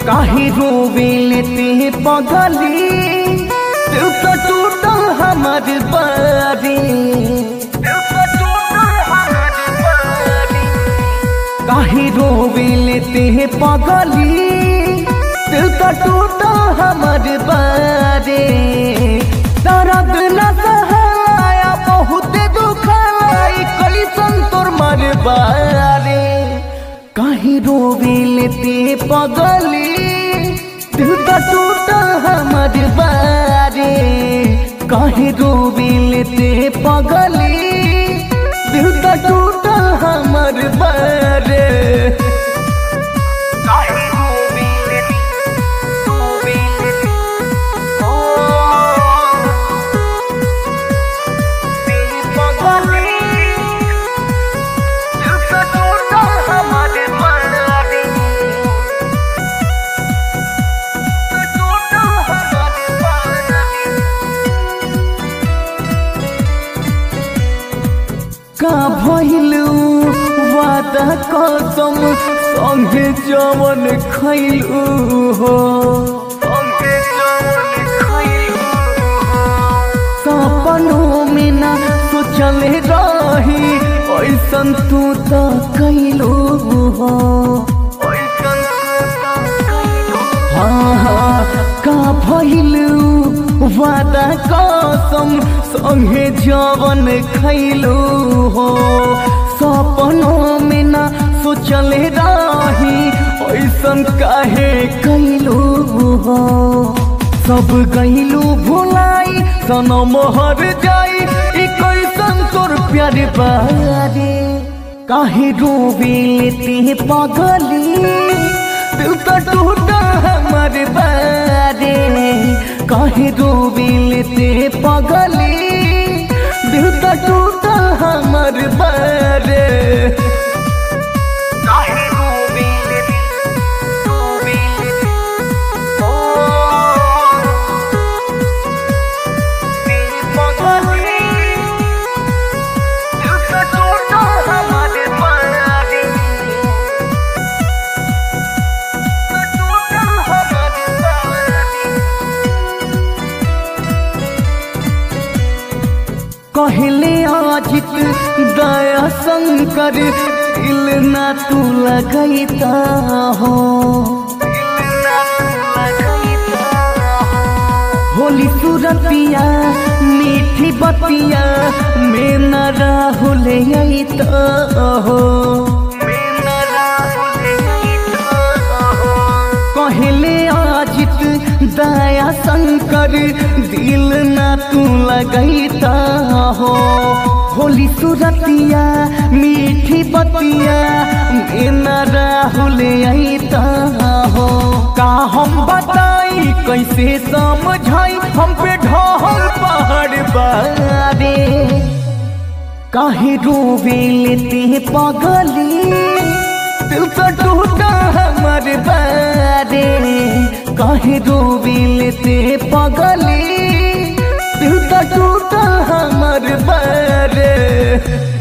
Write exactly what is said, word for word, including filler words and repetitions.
काहे रोवे लेते पगली, दिल तो टूटल हमार बारी, दिल तो टूटल हमार बारी। काहे रोवे लेते पगली, दिल तो टूटल हमार बारी। दर्द न सहाया बहुत दुखाई, कैसन तोर मर बारी। काहे रोवे लेते पगली, दिल तो टूटल हमार बारी। काहे रोवे लेते पगली, दिल तो टूटल हमार बारी। काहे रोवे लेते, रोवे लेते, ओ दिल पगली, दिल तो टूटल हमार बारी। का भइलू वादा कसम, संगे जवन खइलू हो, संगे जवन खइलू हो। सपनों में ना सोचल रही, ऐसन तू तो कइलू हो, ऐसन तू तो कइलू। हाँ हाँ का भइलू वादा कसम, संगे जवन खइलू हो। सपनों में ना सोचल रही, ऐसन काहे कइलू हो। सब गइलू भुलाई, सनम हर जाई, ई कैसन तोर प्यार बारी। काहे रोवे लेते पगली, दिल तो टूटल हमार बारी। काहे रोवे लेते पगली, दिल तो टूटल हमार बारी। काहे रोवे लेते, रोवे लेते, ओ दिल पगली, दिल तो टूटल हमार बारी। टूटल हमार बारी। कहले अजित दया शंकर, दिल ना तू लगैता हो, दिल ना तू लगैता हो। होली सूरतिया मीठी बतिया में न राहुल अइता हो, में न राहुल अइता हो। कहले अजित दया शंकर, दिल ना तू लगैता हो। होली सूरतिया मीठी बतिया में न राहुल अइता हो। का हम बताई कैसे समझाई, हम पे ढहल पहाड़ बारे। काहे रोवे लेते पगली, दिल तो टूटल हमार बारी। काहे रोवे लेते पगली, दिल तो टूटल हमार बारी।